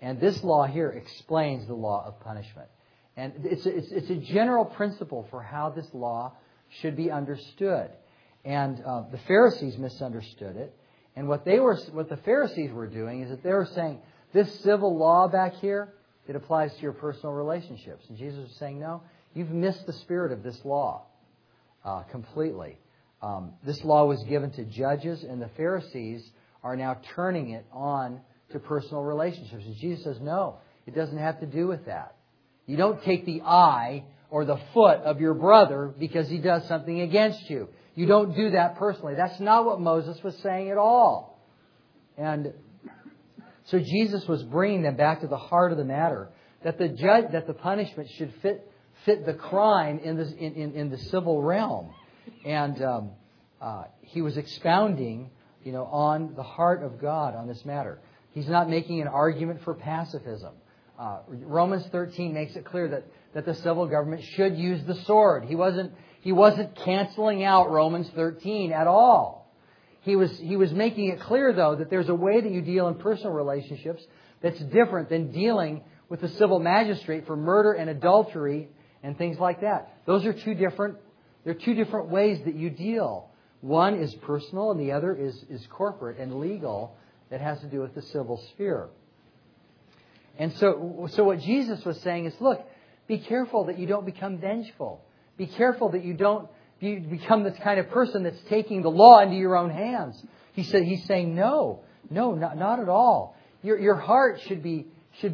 And this law here explains the law of punishment. And it's a general principle for how this law should be understood. And the Pharisees misunderstood it. And what the Pharisees were doing is that they were saying, this civil law back here, it applies to your personal relationships. And Jesus was saying, no, you've missed the spirit of this law completely. This law was given to judges, and the Pharisees are now turning it on to personal relationships. And Jesus says, no, it doesn't have to do with that. You don't take the eye or the foot of your brother because he does something against you. You don't do that personally. That's not what Moses was saying at all. And so Jesus was bringing them back to the heart of the matter, that the punishment should fit the crime in the civil realm. And he was expounding, on the heart of God on this matter. He's not making an argument for pacifism. Romans 13 makes it clear that the civil government should use the sword. He wasn't canceling out Romans 13 at all. He was making it clear, though, that there's a way that you deal in personal relationships that's different than dealing with the civil magistrate for murder and adultery and things like that. Those are two different ways that you deal. One is personal and the other is corporate and legal that has to do with the civil sphere. And so what Jesus was saying is, look, be careful that you don't become vengeful. Be careful that you don't become this kind of person that's taking the law into your own hands. He's saying, no, not at all. Your heart should be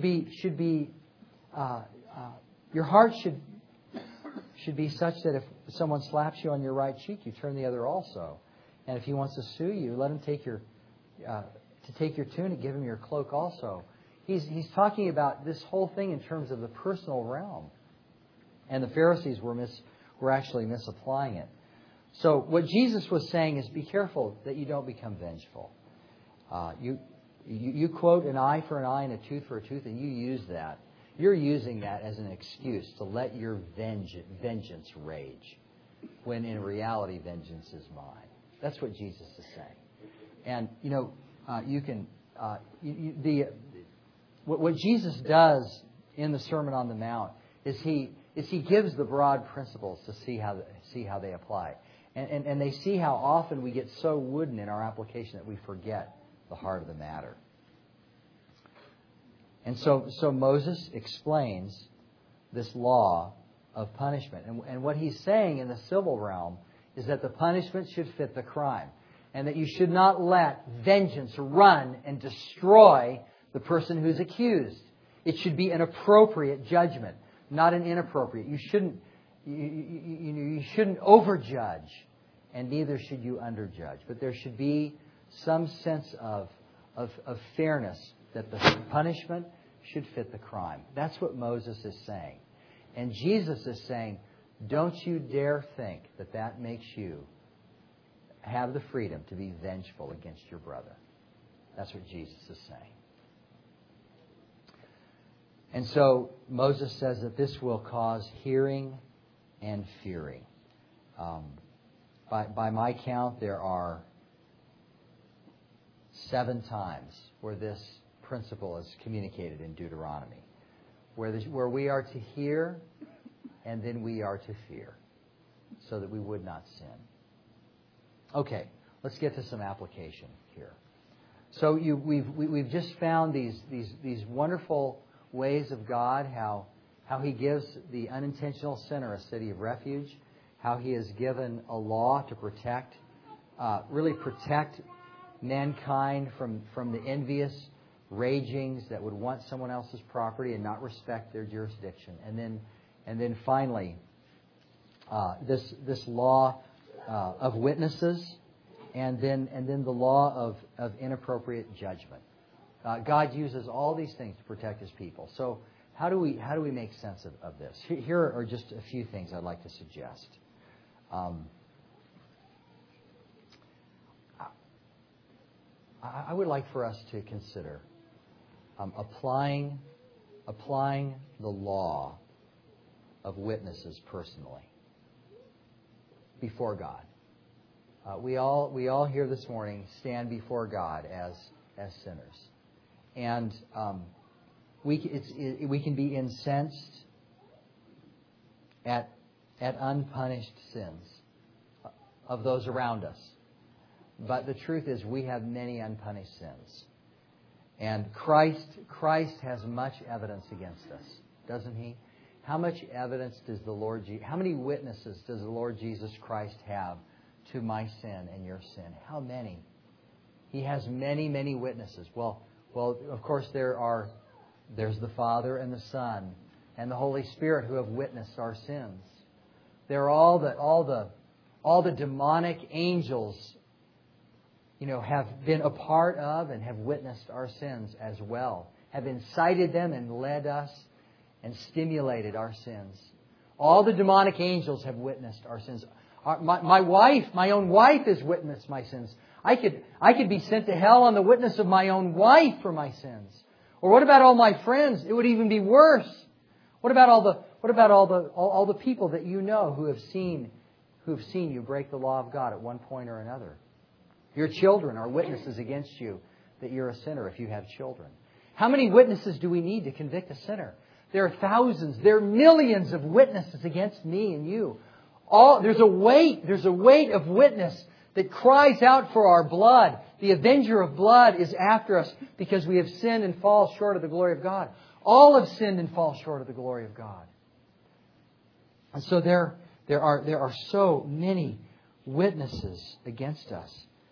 such that if someone slaps you on your right cheek, you turn the other also. And if he wants to sue you, let him take your tunic, give him your cloak also. He's talking about this whole thing in terms of the personal realm. And the Pharisees were actually misapplying it. So what Jesus was saying is, be careful that you don't become vengeful. You quote an eye for an eye and a tooth for a tooth, and you use that. You're using that as an excuse to let your vengeance rage, when in reality, vengeance is mine. That's what Jesus is saying. And, what Jesus does in the Sermon on the Mount is he gives the broad principles to see how they apply. And they see how often we get so wooden in our application that we forget the heart of the matter. And so Moses explains this law of punishment. And what he's saying in the civil realm is that the punishment should fit the crime. And that you should not let vengeance run and destroy the person who's accused. It should be an appropriate judgment, not an inappropriate. You shouldn't overjudge, and neither should you underjudge. But there should be some sense of fairness, that the punishment should fit the crime. That's what Moses is saying. And Jesus is saying, don't you dare think that makes you have the freedom to be vengeful against your brother. That's what Jesus is saying. And so Moses says that this will cause hearing and fearing. By my count, there are 7 times where this principle is communicated in Deuteronomy, where we are to hear and then we are to fear, so that we would not sin. Okay, let's get to some application here. So we've just found these wonderful ways of God, how He gives the unintentional sinner a city of refuge, how He has given a law to protect mankind from the envious ragings that would want someone else's property and not respect their jurisdiction, and then finally this law of witnesses, and then the law of inappropriate judgment. God uses all these things to protect His people. So how do we make sense of this? Here are just a few things I'd like to suggest. I would like for us to consider applying the law of witnesses personally before God. We all here this morning stand before God as sinners. And we can be incensed at unpunished sins of those around us. But the truth is we have many unpunished sins. And Christ has much evidence against us, doesn't He? How much evidence does how many witnesses does the Lord Jesus Christ have to my sin and your sin? How many? He has many, many witnesses. Well, of course there's the Father and the Son and the Holy Spirit who have witnessed our sins. There are all the demonic angels, have been a part of and have witnessed our sins as well, have incited them and led us and stimulated our sins. All the demonic angels have witnessed our sins. My own wife has witnessed my sins. I could be sent to hell on the witness of my own wife for my sins. Or what about all my friends? It would even be worse. What about all the people that you know who have seen you break the law of God at one point or another? Your children are witnesses against you that you're a sinner if you have children. How many witnesses do we need to convict a sinner? There are thousands, there are millions of witnesses against me and you. There's a weight of witness that cries out for our blood. The avenger of blood is after us because we have sinned and fall short of the glory of God. All have sinned and fall short of the glory of God. And so there are so many witnesses against us.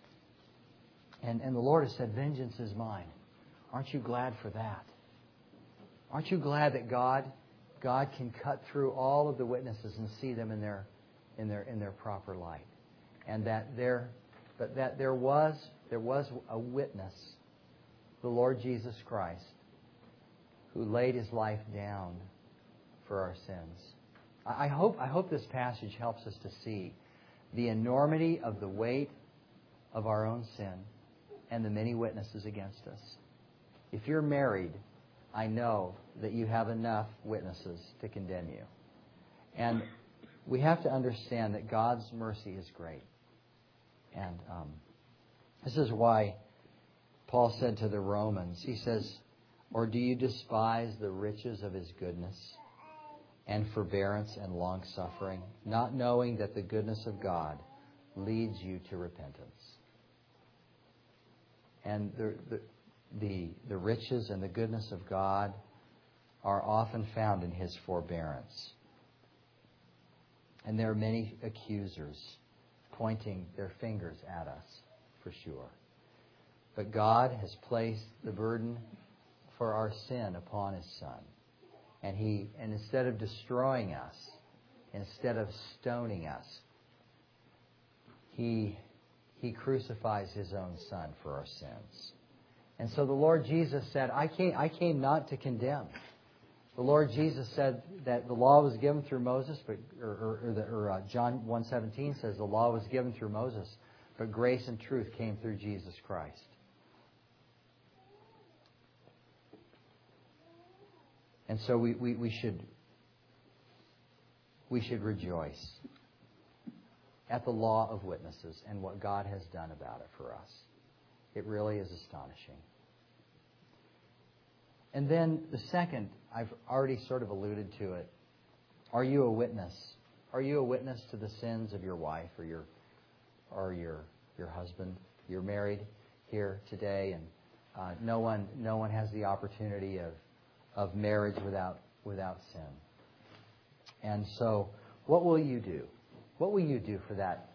And the Lord has said, vengeance is mine. Aren't you glad for that? Aren't you glad that God can cut through all of the witnesses and see them in their proper light? And that there was a witness, the Lord Jesus Christ, who laid His life down for our sins. I hope this passage helps us to see the enormity of the weight of our own sin and the many witnesses against us. If you're married, I know that you have enough witnesses to condemn you. And we have to understand that God's mercy is great. And this is why Paul said to the Romans, he says, or do you despise the riches of His goodness and forbearance and long-suffering, not knowing that the goodness of God leads you to repentance? And the riches and the goodness of God are often found in His forbearance. And there are many accusers pointing their fingers at us, for sure. But God has placed the burden for our sin upon His Son. And instead of destroying us, instead of stoning us, He crucifies His own Son for our sins. And so the Lord Jesus said, I came not to condemn. The Lord Jesus said that the law was given through Moses, John 1:17 says the law was given through Moses, but grace and truth came through Jesus Christ. And so we should rejoice at the law of witnesses and what God has done about it for us. It really is astonishing. And then the second, I've already sort of alluded to it. Are you a witness? Are you a witness to the sins of your wife or your husband? You're married here today, and no one has the opportunity of marriage without sin. And so, what will you do? What will you do for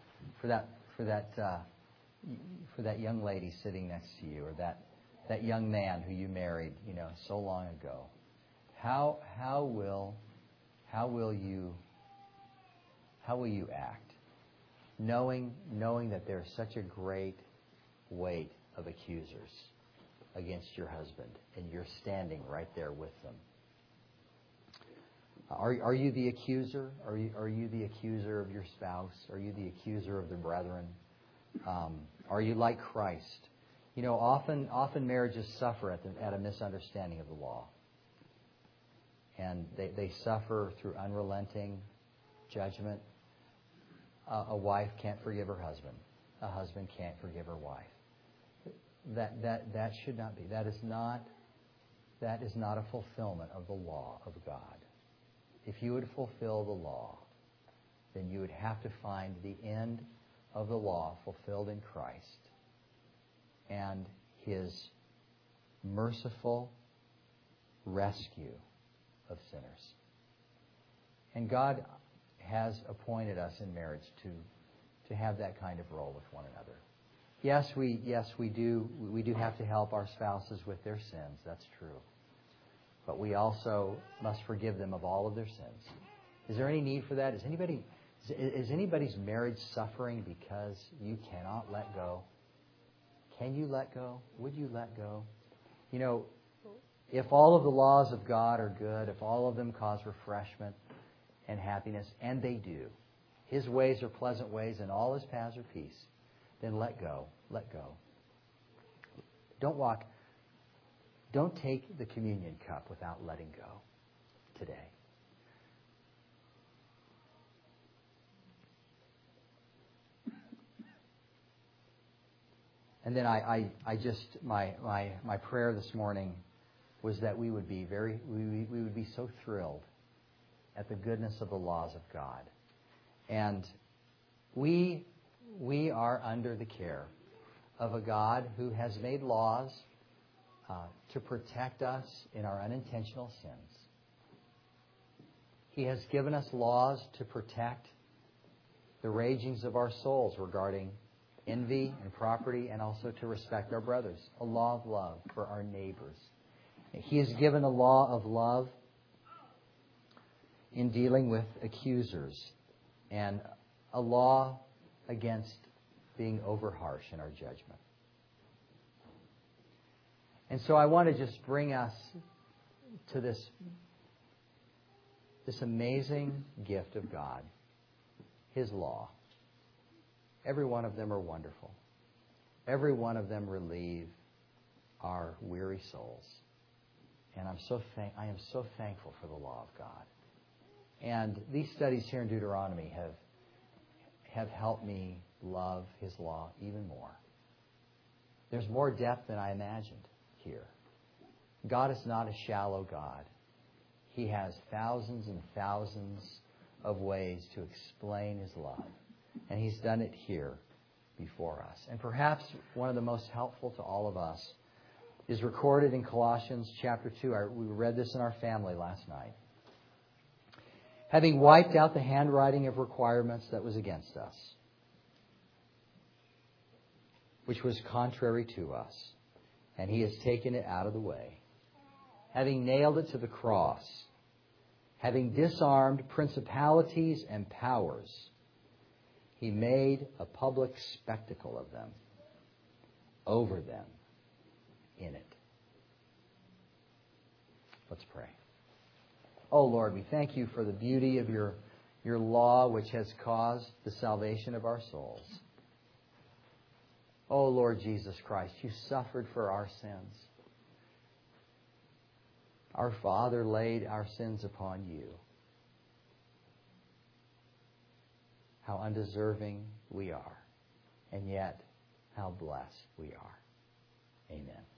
that young lady sitting next to you, or that young man who you married, so long ago? How will you act, knowing that there's such a great weight of accusers against your husband, and you're standing right there with them? Are you the accuser? Are you the accuser of your spouse? Are you the accuser of the brethren? Are you like Christ? Often marriages suffer at a misunderstanding of the law. And they suffer through unrelenting judgment. A wife can't forgive her husband. A husband can't forgive her wife. That should not be. That is not that is not a fulfillment of the law of God. If you would fulfill the law, then you would have to find the end of the law fulfilled in Christ and His merciful rescue of sinners. And God has appointed us in marriage to have that kind of role with one another. Yes, we do have to help our spouses with their sins. That's true. But we also must forgive them of all of their sins. Is there any need for that? Is anybody's marriage suffering because you cannot let go? Can you let go? Would you let go? You know, if all of the laws of God are good, if all of them cause refreshment and happiness, and they do, His ways are pleasant ways and all His paths are peace, then let go. Let go. Don't take the communion cup without letting go today. And then my prayer this morning was that we would be so thrilled at the goodness of the laws of God. And we are under the care of a God who has made laws to protect us in our unintentional sins. He has given us laws to protect the ragings of our souls regarding envy and property, and also to respect our brothers. A law of love for our neighbors. He has given a law of love in dealing with accusers, and a law against being over harsh in our judgment. And so I want to just bring us to this amazing gift of God, His law. Every one of them are wonderful. Every one of them relieve our weary souls. And I am so thankful for the law of God. And these studies here in Deuteronomy have helped me love His law even more. There's more depth than I imagined here. God is not a shallow God. He has thousands and thousands of ways to explain His love. And He's done it here before us. And perhaps one of the most helpful to all of us is recorded in Colossians chapter 2. We read this in our family last night. Having wiped out the handwriting of requirements that was against us, which was contrary to us, and He has taken it out of the way, having nailed it to the cross, having disarmed principalities and powers, He made a public spectacle of them, over them, in it. Let's pray. Oh Lord, we thank You for the beauty of Your law, which has caused the salvation of our souls. Oh Lord Jesus Christ, You suffered for our sins. Our Father laid our sins upon You. How undeserving we are, and yet how blessed we are. Amen.